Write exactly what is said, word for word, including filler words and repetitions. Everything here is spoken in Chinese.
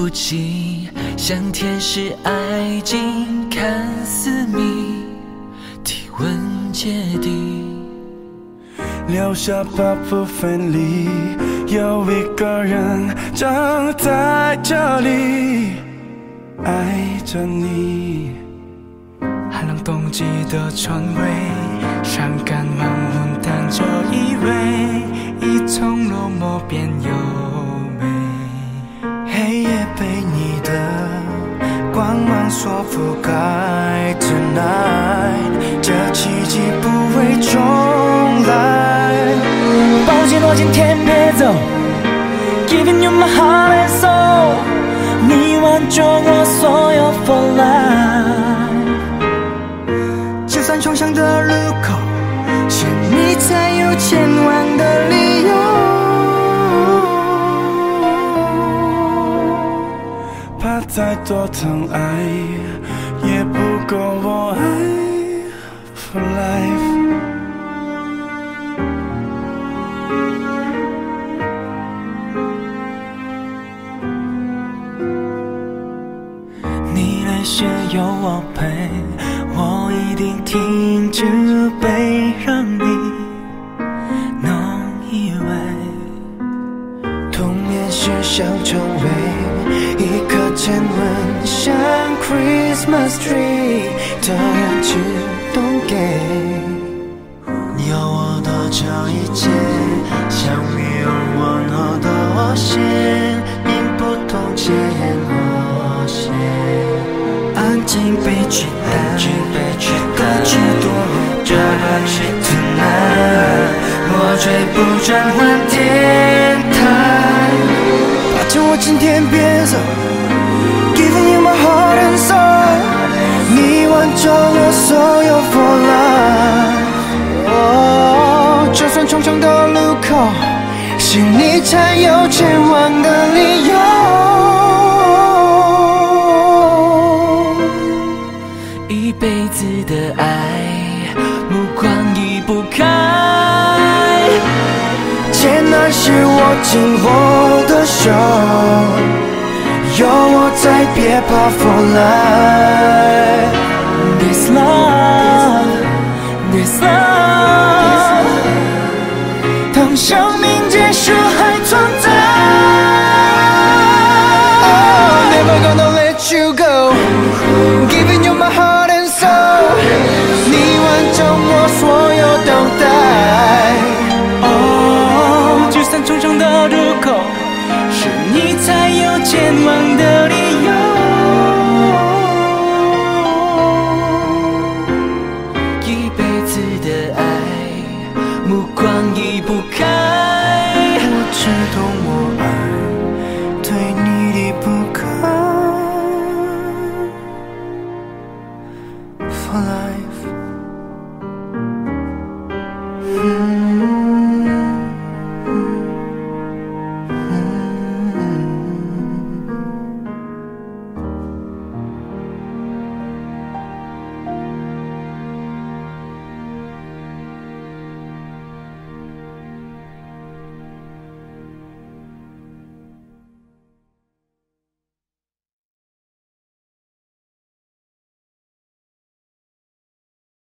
不及，像天使爱情看似谜，体温阶低， 留下八部分里有一个人站在这里爱着你。 寒冷冬季的船尾，伤感满混淡着依偎，一从落寞变优美。 黑夜被你的光芒所覆盖 Tonight， 这奇迹不会重来。 抱紧我今天别走， Giving you my heart and soul， 你挽救我所有 for life。 就算冲向的路口，是你才有前往的理由。怕再多疼爱也不够我爱 for life。 你泪血有我陪，我一定停止悲，让你弄以为童年时想成为一颗亲吻像 Christmas tree 的人只懂给。 你有我的这一切，像鱼儿温和的我心，并不同前和谐。 安静被取代，歌曲多么这个曲 Tonight， 我追不转换天台。 抱着我今天别走， Giving you my heart and soul， 你挽救我所有 for life。 哦，就算重重的路口，是你才有前往的理由。 一辈子的爱，目光移不开。 艰难时握紧我的手，有我在，别怕 for life。 This love This love， 当生命结束还存在。 Oh, never gonna let you go， Giving you my heart and soul， 你挽救我所有等待。 哦，就算重重的路口，是你才有前往的理由。 一辈子的爱，目光移不开。 我只懂我爱对你离不开 for life。